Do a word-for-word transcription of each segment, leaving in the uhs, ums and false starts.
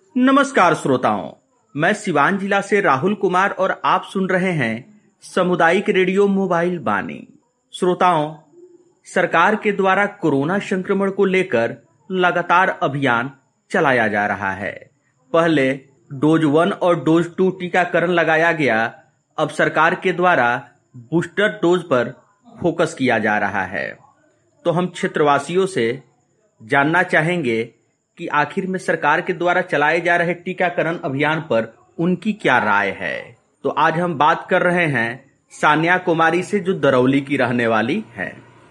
नमस्कार श्रोताओं, मैं सिवान जिला से राहुल कुमार और आप सुन रहे हैं सामुदायिक रेडियो मोबाइल बानी। श्रोताओं, सरकार के द्वारा कोरोना संक्रमण को लेकर लगातार अभियान चलाया जा रहा है। पहले डोज वन और डोज टू टीकाकरण लगाया गया, अब सरकार के द्वारा बूस्टर डोज पर फोकस किया जा रहा है। तो हम क्षेत्रवासियों से जानना चाहेंगे कि आखिर में सरकार के द्वारा चलाए जा रहे टीकाकरण अभियान पर उनकी क्या राय है। तो आज हम बात कर रहे हैं सान्या कुमारी से, जो दरौली की रहने वाली है।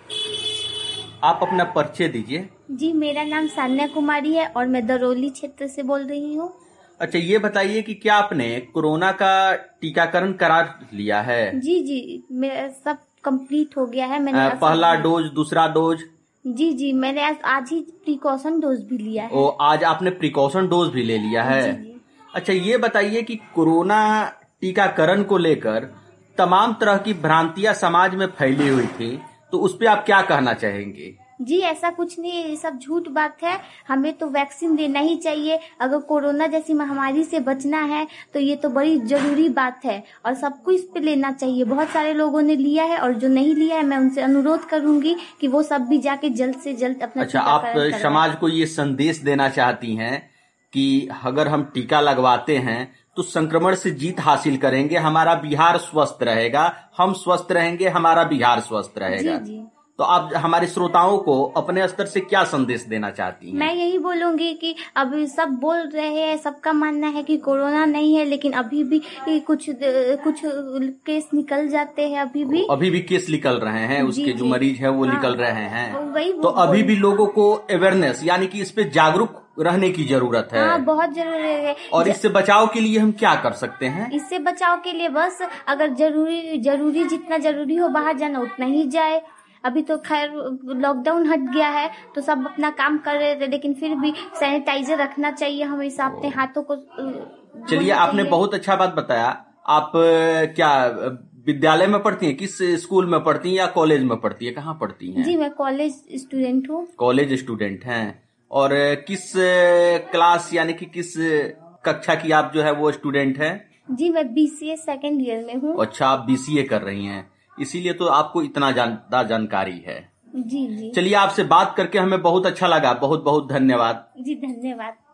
आप अपना परिचय दीजिए। जी, मेरा नाम सान्या कुमारी है और मैं दरौली क्षेत्र से बोल रही हूँ। अच्छा, ये बताइए कि क्या आपने कोरोना का टीकाकरण करा लिया है? जी जी, मेरा सब कंप्लीट हो गया है। मैंने पहला डोज, दूसरा डोज? जी जी, मैंने आज, आज ही प्रिकॉशन डोज भी लिया है। ओ, आज आपने प्रिकॉशन डोज भी ले लिया है? जी जी। अच्छा, ये बताइए कि कोरोना टीकाकरण को लेकर तमाम तरह की भ्रांतियां समाज में फैली हुई थी, तो उस पर आप क्या कहना चाहेंगे? जी, ऐसा कुछ नहीं है, ये सब झूठ बात है। हमें तो वैक्सीन देना ही चाहिए। अगर कोरोना जैसी महामारी से बचना है तो ये तो बड़ी जरूरी बात है और सबको इस पे लेना चाहिए। बहुत सारे लोगों ने लिया है और जो नहीं लिया है, मैं उनसे अनुरोध करूंगी कि वो सब भी जाके जल्द से जल्द अपना अच्छा, आप समाज को ये संदेश देना चाहती हैं कि अगर हम टीका लगवाते हैं तो संक्रमण से जीत हासिल करेंगे, हमारा बिहार स्वस्थ रहेगा, हम स्वस्थ रहेंगे, हमारा बिहार स्वस्थ रहेगा। जी जी। तो आप हमारे श्रोताओं को अपने स्तर से क्या संदेश देना चाहती हैं? मैं यही बोलूंगी कि अब सब बोल रहे हैं, सबका मानना है कि कोरोना नहीं है, लेकिन अभी भी कुछ कुछ केस निकल जाते हैं। अभी भी अभी भी केस निकल रहे हैं, उसके जो मरीज है वो हाँ, निकल रहे हैं। वही तो अभी भी लोगों को अवेयरनेस, यानी कि इस पे जागरूक रहने की जरूरत है। हाँ, बहुत जरूरी है। और इससे बचाव के लिए हम क्या कर सकते हैं? इससे बचाव के लिए बस अगर जरूरी जरूरी जितना जरूरी हो बाहर जाना उतना ही जाए। अभी तो खैर लॉकडाउन हट गया है तो सब अपना काम कर रहे थे, लेकिन फिर भी सैनिटाइजर रखना चाहिए हमेशा अपने हाथों को। चलिए, आपने बहुत अच्छा बात बताया। आप क्या विद्यालय में पढ़ती हैं? किस स्कूल में पढ़ती हैं या कॉलेज में पढ़ती है? कहाँ पढ़ती हैं? जी, मैं कॉलेज स्टूडेंट हूँ। कॉलेज स्टूडेंट हैं। और किस क्लास, यानी कि किस कक्षा की आप जो है वो स्टूडेंट हैं? जी, मैं बीसीए सेकेंड ईयर में हूँ। अच्छा, आप बीसीए कर रही हैं, इसीलिए तो आपको इतना ज्यादा जानकारी है। जी जी। चलिए, आपसे बात करके हमें बहुत अच्छा लगा। बहुत बहुत धन्यवाद। जी, धन्यवाद।